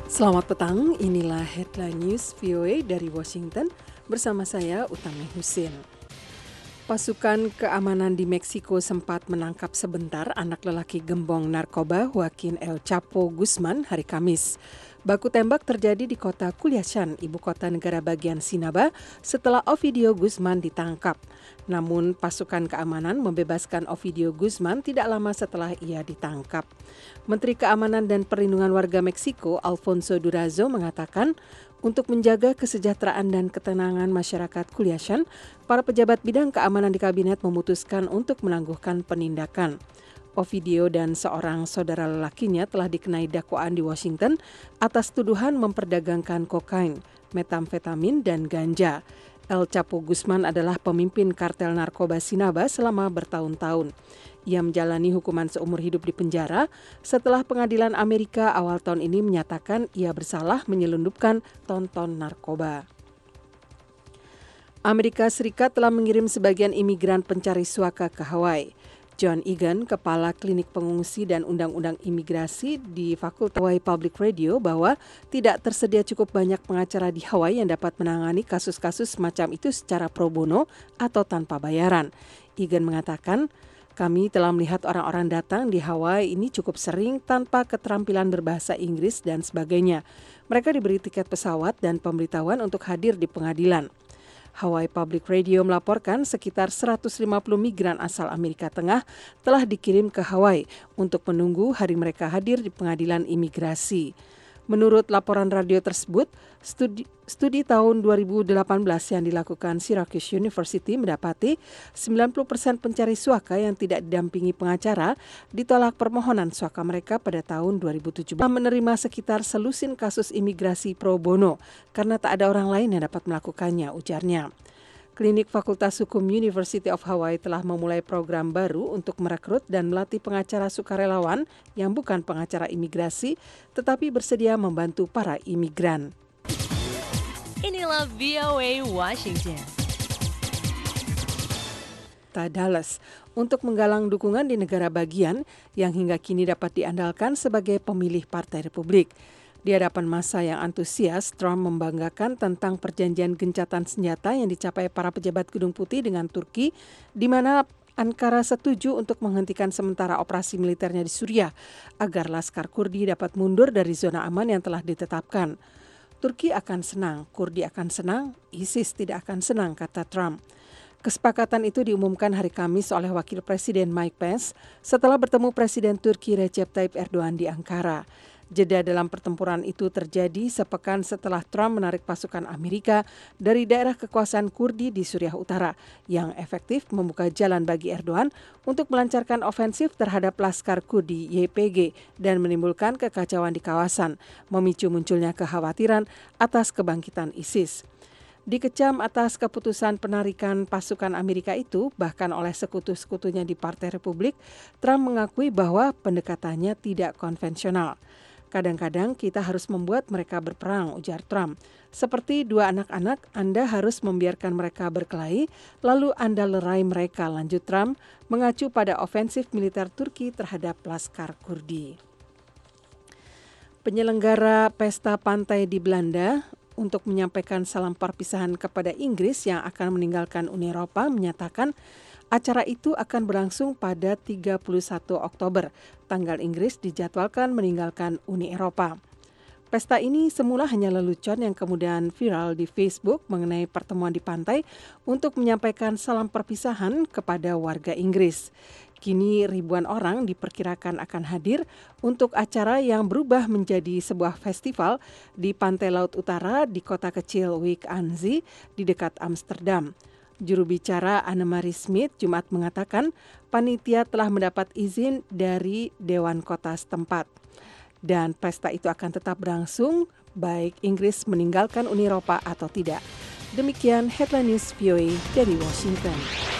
Selamat petang, inilah Headline News VOA dari Washington bersama saya Utami Husin. Pasukan keamanan di Meksiko sempat menangkap sebentar anak lelaki gembong narkoba Joaquin El Chapo Guzman hari Kamis. Baku tembak terjadi di kota Culiacán, ibu kota negara bagian Sinaloa, setelah Ovidio Guzman ditangkap. Namun pasukan keamanan membebaskan Ovidio Guzman tidak lama setelah ia ditangkap. Menteri Keamanan dan Perlindungan Warga Meksiko, Alfonso Durazo, mengatakan untuk menjaga kesejahteraan dan ketenangan masyarakat Culiacán, para pejabat bidang keamanan di kabinet memutuskan untuk menangguhkan penindakan. Ovidio dan seorang saudara lelakinya telah dikenai dakwaan di Washington atas tuduhan memperdagangkan kokain, metamfetamin, dan ganja. El Chapo Guzman adalah pemimpin kartel narkoba Sinaloa selama bertahun-tahun. Ia menjalani hukuman seumur hidup di penjara setelah pengadilan Amerika awal tahun ini menyatakan ia bersalah menyelundupkan ton-ton narkoba. Amerika Serikat telah mengirim sebagian imigran pencari suaka ke Hawaii. John Egan, Kepala Klinik Pengungsi dan Undang-Undang Imigrasi di Fakultas Hawaii Public Radio, bahwa tidak tersedia cukup banyak pengacara di Hawaii yang dapat menangani kasus-kasus semacam itu secara pro bono atau tanpa bayaran. Egan mengatakan, kami telah melihat orang-orang datang di Hawaii ini cukup sering tanpa keterampilan berbahasa Inggris dan sebagainya. Mereka diberi tiket pesawat dan pemberitahuan untuk hadir di pengadilan. Hawaii Public Radio melaporkan sekitar 150 migran asal Amerika Tengah telah dikirim ke Hawaii untuk menunggu hari mereka hadir di pengadilan imigrasi. Menurut laporan radio tersebut, studi tahun 2018 yang dilakukan Syracuse University mendapati 90% pencari suaka yang tidak didampingi pengacara ditolak permohonan suaka mereka pada tahun 2017. Menerima sekitar selusin kasus imigrasi pro bono karena tak ada orang lain yang dapat melakukannya, ujarnya. Klinik Fakultas Hukum University of Hawaii telah memulai program baru untuk merekrut dan melatih pengacara sukarelawan yang bukan pengacara imigrasi, tetapi bersedia membantu para imigran. Inilah VOA Washington. Dallas untuk menggalang dukungan di negara bagian yang hingga kini dapat diandalkan sebagai pemilih Partai Republik. Di hadapan massa yang antusias, Trump membanggakan tentang perjanjian gencatan senjata yang dicapai para pejabat Gedung Putih dengan Turki, di mana Ankara setuju untuk menghentikan sementara operasi militernya di Suriah agar Laskar Kurdi dapat mundur dari zona aman yang telah ditetapkan. Turki akan senang, Kurdi akan senang, ISIS tidak akan senang, kata Trump. Kesepakatan itu diumumkan hari Kamis oleh Wakil Presiden Mike Pence setelah bertemu Presiden Turki Recep Tayyip Erdogan di Ankara. Jeda dalam pertempuran itu terjadi sepekan setelah Trump menarik pasukan Amerika dari daerah kekuasaan Kurdi di Suriah Utara yang efektif membuka jalan bagi Erdogan untuk melancarkan ofensif terhadap Laskar Kurdi YPG dan menimbulkan kekacauan di kawasan, memicu munculnya kekhawatiran atas kebangkitan ISIS. Dikecam atas keputusan penarikan pasukan Amerika itu, bahkan oleh sekutu-sekutunya di Partai Republik, Trump mengakui bahwa pendekatannya tidak konvensional. Kadang-kadang kita harus membuat mereka berperang, ujar Trump. Seperti dua anak-anak, Anda harus membiarkan mereka berkelahi, lalu Anda lerai mereka, lanjut Trump, mengacu pada ofensif militer Turki terhadap Laskar Kurdi. Penyelenggara pesta pantai di Belanda untuk menyampaikan salam perpisahan kepada Inggris yang akan meninggalkan Uni Eropa menyatakan acara itu akan berlangsung pada 31 Oktober. Tanggal Inggris dijadwalkan meninggalkan Uni Eropa. Pesta ini semula hanya lelucon yang kemudian viral di Facebook mengenai pertemuan di pantai untuk menyampaikan salam perpisahan kepada warga Inggris. Kini ribuan orang diperkirakan akan hadir untuk acara yang berubah menjadi sebuah festival di pantai Laut Utara di kota kecil Wijk aan Zee di dekat Amsterdam. Juru bicara Annemarie Smit Jumat mengatakan panitia telah mendapat izin dari Dewan Kota setempat. Dan pesta itu akan tetap berlangsung baik Inggris meninggalkan Uni Eropa atau tidak. Demikian Headline News VOA dari Washington.